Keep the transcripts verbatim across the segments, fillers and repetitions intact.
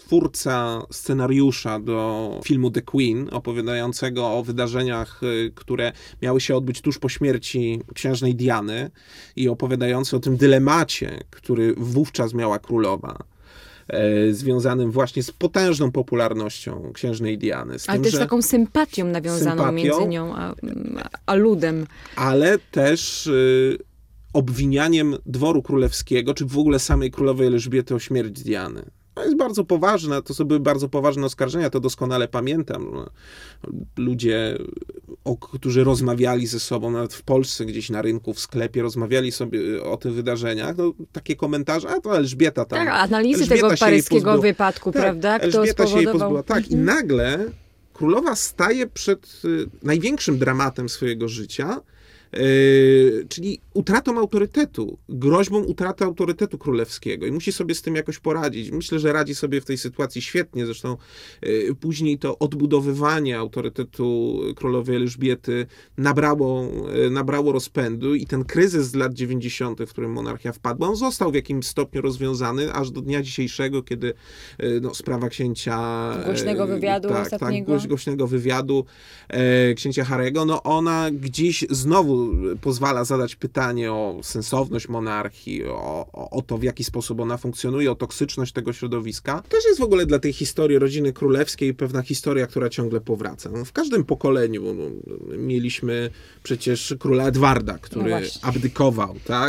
twórca scenariusza do filmu The Queen, opowiadającego o wydarzeniach, które miały się odbyć tuż po śmierci księżnej Diany i opowiadający o tym dylemacie, który wówczas miała królowa, związanym właśnie z potężną popularnością księżnej Diany. Z ale tym, też że taką sympatią nawiązaną sympatią, między nią a, a ludem. Ale też y, obwinianiem dworu królewskiego, czy w ogóle samej królowej Elżbiety o śmierć Diany. To jest bardzo poważne, to są były bardzo poważne oskarżenia, to doskonale pamiętam. Ludzie, o, którzy rozmawiali ze sobą, nawet w Polsce, gdzieś na rynku, w sklepie, rozmawiali sobie o tych wydarzeniach, no, takie komentarze, a to Elżbieta tam. Tak, analizy Elżbieta tego paryskiego wypadku, tak, prawda? Kto Elżbieta się jej spowodował... pozbyła. Tak, i nagle królowa staje przed y, największym dramatem swojego życia, Yy, czyli utratą autorytetu, groźbą utraty autorytetu królewskiego i musi sobie z tym jakoś poradzić. Myślę, że radzi sobie w tej sytuacji świetnie, zresztą yy, później to odbudowywanie autorytetu królowej Elżbiety nabrało, yy, nabrało rozpędu i ten kryzys z lat dziewięćdziesiątych, w którym monarchia wpadła, on został w jakimś stopniu rozwiązany, aż do dnia dzisiejszego, kiedy yy, no, sprawa księcia... Głośnego wywiadu yy, tak, ostatniego. tak, głośnego wywiadu yy, księcia Harry'ego, no ona gdzieś znowu pozwala zadać pytanie o sensowność monarchii, o, o, o to, w jaki sposób ona funkcjonuje, o toksyczność tego środowiska. To też jest w ogóle dla tej historii rodziny królewskiej pewna historia, która ciągle powraca. No, w każdym pokoleniu no, mieliśmy przecież króla Edwarda, który no abdykował, tak?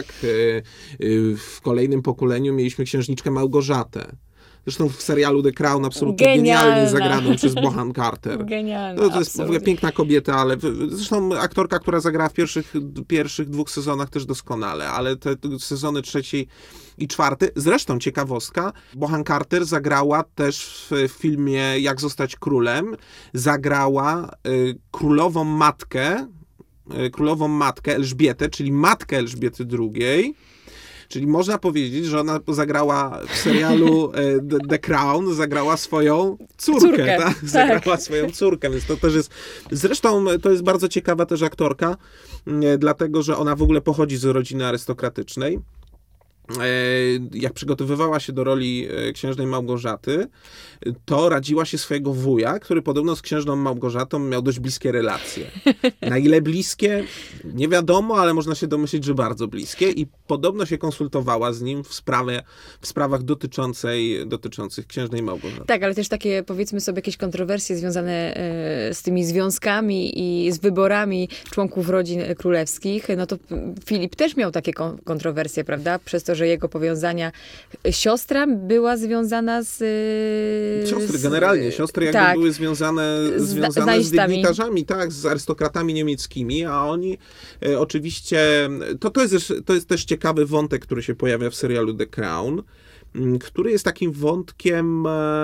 W kolejnym pokoleniu mieliśmy księżniczkę Małgorzatę. Zresztą w serialu The Crown absolutnie Genialna. genialnie zagraną przez Bohan Carter. Genialna, no, to jest absolutnie. w ogóle piękna kobieta, ale zresztą aktorka, która zagrała w pierwszych, pierwszych dwóch sezonach też doskonale, ale te, te sezony trzeci i czwarty, zresztą ciekawostka, Bohan Carter zagrała też w filmie Jak zostać królem, zagrała y, królową matkę, y, królową matkę Elżbietę, czyli matkę Elżbiety drugiej. Czyli można powiedzieć, że ona zagrała w serialu The Crown, zagrała swoją córkę, córkę tak? Zagrała swoją córkę, więc to też jest... Zresztą to jest bardzo ciekawa też aktorka, dlatego, że ona w ogóle pochodzi z rodziny arystokratycznej. Jak przygotowywała się do roli księżnej Małgorzaty, to radziła się swojego wuja, który podobno z księżną Małgorzatą miał dość bliskie relacje. Na ile bliskie? Nie wiadomo, ale można się domyślić, że bardzo bliskie i podobno się konsultowała z nim w, sprawie, w sprawach dotyczącej, dotyczących księżnej Małgorzaty. Tak, ale też takie, powiedzmy sobie, jakieś kontrowersje związane z tymi związkami i z wyborami członków rodzin królewskich, no to Filip też miał takie kontrowersje, prawda? Przez to, że jego powiązania... Siostra była związana z... Siostry, generalnie. Siostry jakby tak, były związane, związane z, z dygnitarzami, tak, z arystokratami niemieckimi, a oni e, oczywiście... To, to, jest, to jest też ciekawy wątek, który się pojawia w serialu The Crown, który jest takim wątkiem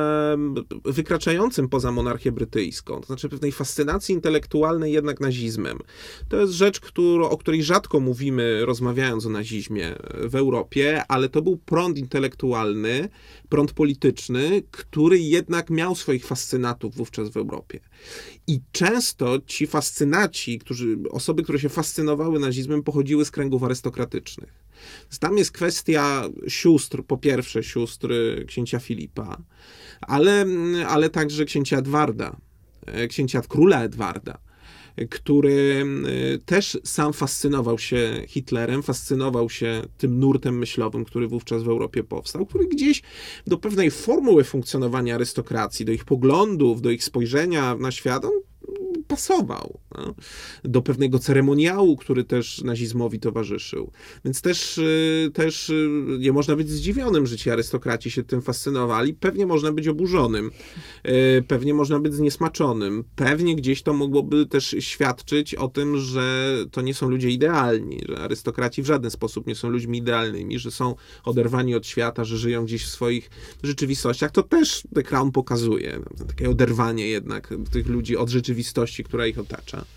wykraczającym poza monarchię brytyjską, to znaczy pewnej fascynacji intelektualnej jednak nazizmem. To jest rzecz, którą, o której rzadko mówimy, rozmawiając o nazizmie w Europie, ale to był prąd intelektualny, prąd polityczny, który jednak miał swoich fascynatów wówczas w Europie. I często ci fascynaci, którzy, osoby, które się fascynowały nazizmem, pochodziły z kręgów arystokratycznych. Tam jest kwestia sióstr, po pierwsze sióstr księcia Filipa, ale, ale także księcia Edwarda, księcia króla Edwarda, który też sam fascynował się Hitlerem, fascynował się tym nurtem myślowym, który wówczas w Europie powstał, który gdzieś do pewnej formuły funkcjonowania arystokracji, do ich poglądów, do ich spojrzenia na świat, on pasował, no, do pewnego ceremoniału, który też nazizmowi towarzyszył. Więc też, też nie można być zdziwionym, że ci arystokraci się tym fascynowali. Pewnie można być oburzonym. Pewnie można być zniesmaczonym. Pewnie gdzieś to mogłoby też świadczyć o tym, że to nie są ludzie idealni, że arystokraci w żaden sposób nie są ludźmi idealnymi, że są oderwani od świata, że żyją gdzieś w swoich rzeczywistościach. To też The Crown pokazuje. Takie oderwanie jednak tych ludzi od rzeczywistości, która ich otacza.